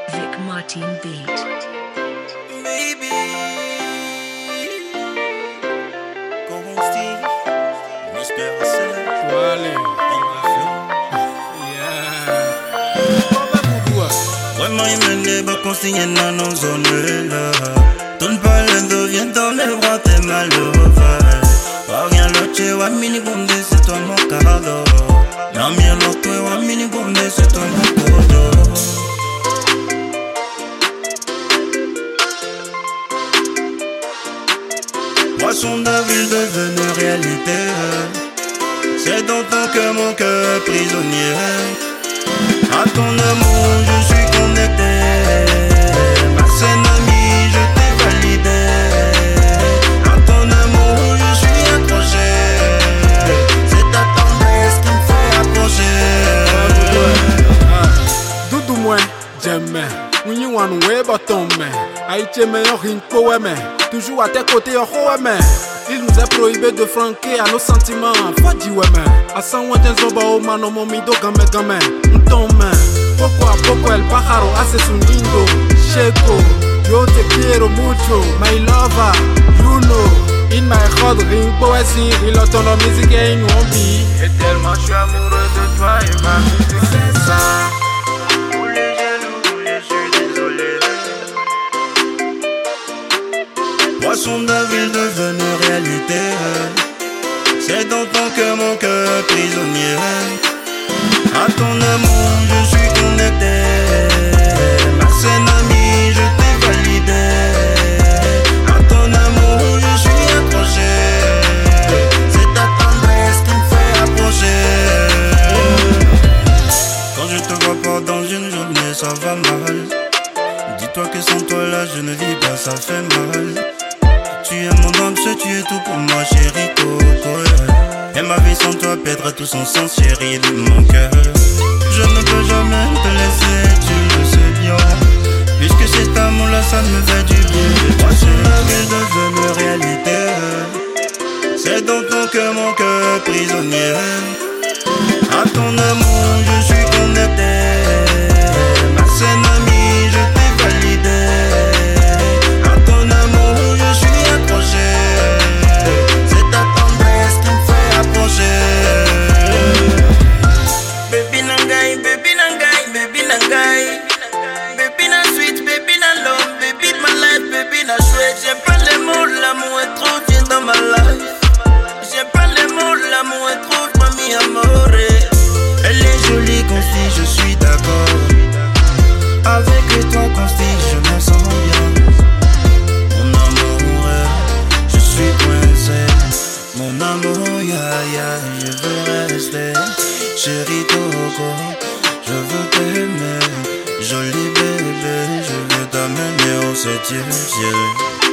Vic Martin Beat. Baby, Consti, Mr. Hassan, Wale. vraiment il me débat consigné dans nos zones là. Tourne pas le dos, viens dans mes bras, t'es malheureux. Rien l'autre, tu vois, mini bombe, c'est toi mon cadeau. La mienne, l'autre, tu vois, mini bombe, c'est toi mon cadeau. Poisson de ville devenu réalité. C'est dans ton cœur mon cœur prisonnier. À ton amour je suis connecté. Ma scène amie je t'ai validé. À ton amour je suis accroché. C'est ta tendresse qui me fait approcher. Doudou moi, j'aime. When you want way bottom man. Aïe me yon rinko ouais mais. Toujours à tes côtés yon ouais mais. Il nous est prohibé de franquer à nos sentiments. Fadi ouais mais. A san wanten zoba o mano momido game game. Ntome. Poco a poco el pájaro hace su nido. Checo. Yo te quiero mucho. My lover. You know. In my heart rinko est si. Il entend la musique et il nous envie. Et tellement je suis amoureux de toi et ma musique c'est ça. Poisson de ville devenu réalité. C'est dans ton cœur mon cœur prisonnier. À ton amour je suis connecté. Ma scène amie je t'ai validé. À ton amour je suis accroché. C'est ta tendresse qui me fait approcher. Quand je te vois pas dans une journée ça va mal. Dis-toi que sans toi là je ne vis pas, ça fait mal. Tu es mon âme, tu es tout pour moi, chérie Coco. Et ma vie sans toi perdra tout son sens, chérie de mon cœur. Je ne peux jamais te laisser, tu le sais bien. Puisque cet amour-là, ça me fait du bien. Moi, c'est la vie devenue réalité. C'est dans ton cœur, mon cœur prisonnier. À ton amour, je suis connecté. Ma scène amie, je t'ai validé. J'ai pas les mots, l'amour est trop, viens dans ma life. J'ai pas les mots, l'amour est trop, famille amore. Elle est jolie, Consti, je suis d'accord. Avec toi, Consti, je me sens bien. Mon amour, je suis coincé. Mon amour, je veux rester. Chérie Coco, je veux t'aimer. Joli bébé, je veux t'amener au 7e ciel.